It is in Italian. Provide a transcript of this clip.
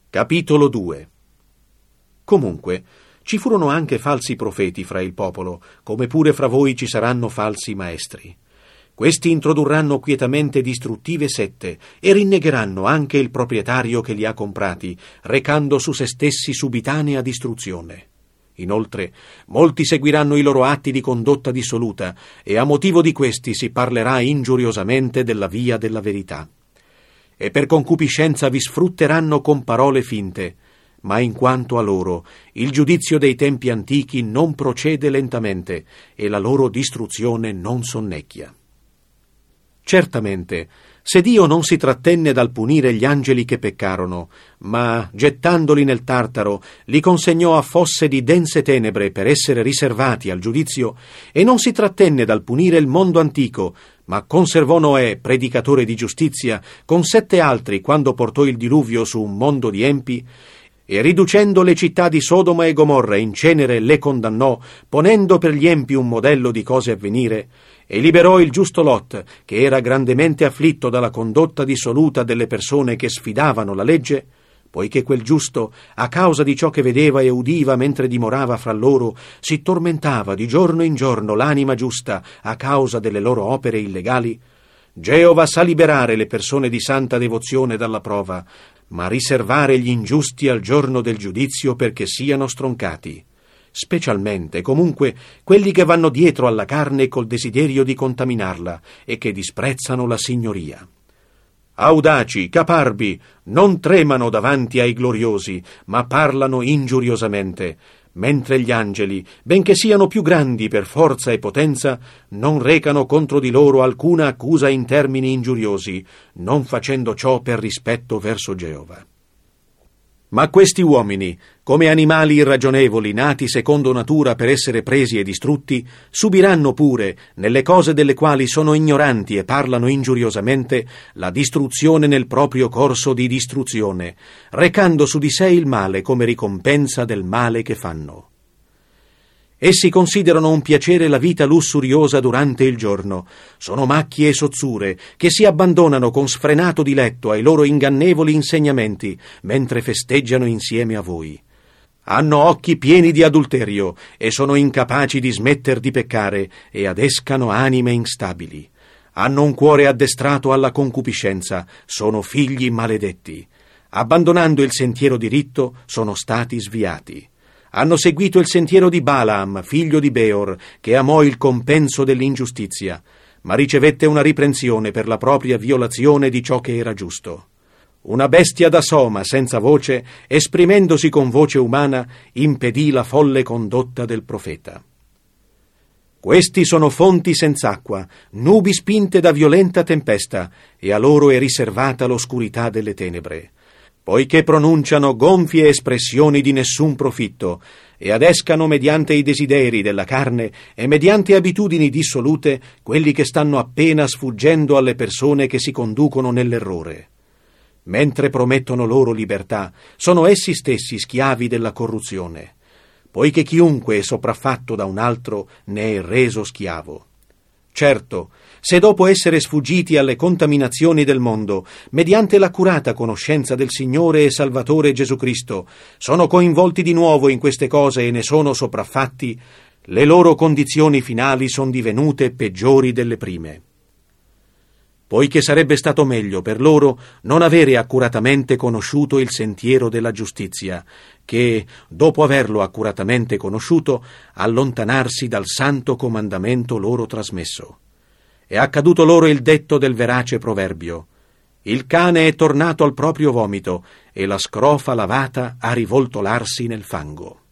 Capitolo 2. Comunque, ci furono anche falsi profeti fra il popolo, come pure fra voi ci saranno falsi maestri. Questi introdurranno quietamente distruttive sette e rinnegheranno anche il proprietario che li ha comprati, recando su se stessi subitanea distruzione. Inoltre, molti seguiranno i loro atti di condotta dissoluta, e a motivo di questi si parlerà ingiuriosamente della via della verità. E per concupiscenza vi sfrutteranno con parole finte, ma in quanto a loro, il giudizio dei tempi antichi non procede lentamente, e la loro distruzione non sonnecchia. Certamente, se Dio non si trattenne dal punire gli angeli che peccarono, ma, gettandoli nel Tartaro, li consegnò a fosse di dense tenebre per essere riservati al giudizio, e non si trattenne dal punire il mondo antico, ma conservò Noè, predicatore di giustizia, con 7 altri quando portò il diluvio su un mondo di empi, e riducendo le città di Sodoma e Gomorra in cenere le condannò, ponendo per gli empi un modello di cose a venire, e liberò il giusto Lot, che era grandemente afflitto dalla condotta dissoluta delle persone che sfidavano la legge, poiché quel giusto, a causa di ciò che vedeva e udiva mentre dimorava fra loro, si tormentava di giorno in giorno l'anima giusta a causa delle loro opere illegali. Geova sa liberare le persone di santa devozione dalla prova, ma riservare gli ingiusti al giorno del giudizio perché siano stroncati, specialmente comunque quelli che vanno dietro alla carne col desiderio di contaminarla e che disprezzano la signoria. Audaci, caparbi, non tremano davanti ai gloriosi, ma parlano ingiuriosamente, mentre gli angeli, benché siano più grandi per forza e potenza, non recano contro di loro alcuna accusa in termini ingiuriosi, non facendo ciò per rispetto verso Geova. Ma questi uomini, come animali irragionevoli nati secondo natura per essere presi e distrutti, subiranno pure, nelle cose delle quali sono ignoranti e parlano ingiuriosamente, la distruzione nel proprio corso di distruzione, recando su di sé il male come ricompensa del male che fanno. Essi considerano un piacere la vita lussuriosa durante il giorno, sono macchie e sozzure che si abbandonano con sfrenato diletto ai loro ingannevoli insegnamenti, mentre festeggiano insieme a voi. Hanno occhi pieni di adulterio e sono incapaci di smetter di peccare e adescano anime instabili. Hanno un cuore addestrato alla concupiscenza, sono figli maledetti. Abbandonando il sentiero diritto, sono stati sviati. Hanno seguito il sentiero di Balaam, figlio di Beor, che amò il compenso dell'ingiustizia, ma ricevette una riprensione per la propria violazione di ciò che era giusto. Una bestia da soma, senza voce, esprimendosi con voce umana, impedì la folle condotta del profeta. Questi sono fonti senz'acqua, nubi spinte da violenta tempesta, e a loro è riservata l'oscurità delle tenebre, poiché pronunciano gonfie espressioni di nessun profitto e adescano mediante i desideri della carne e mediante abitudini dissolute quelli che stanno appena sfuggendo alle persone che si conducono nell'errore. Mentre promettono loro libertà, sono essi stessi schiavi della corruzione, poiché chiunque è sopraffatto da un altro ne è reso schiavo. Certo, se dopo essere sfuggiti alle contaminazioni del mondo, mediante l'accurata conoscenza del Signore e Salvatore Gesù Cristo, sono coinvolti di nuovo in queste cose e ne sono sopraffatti, le loro condizioni finali sono divenute peggiori delle prime. Poiché sarebbe stato meglio per loro non avere accuratamente conosciuto il sentiero della giustizia, che, dopo averlo accuratamente conosciuto, allontanarsi dal santo comandamento loro trasmesso. È accaduto loro il detto del verace proverbio: il cane è tornato al proprio vomito e la scrofa lavata a rivoltolarsi nel fango.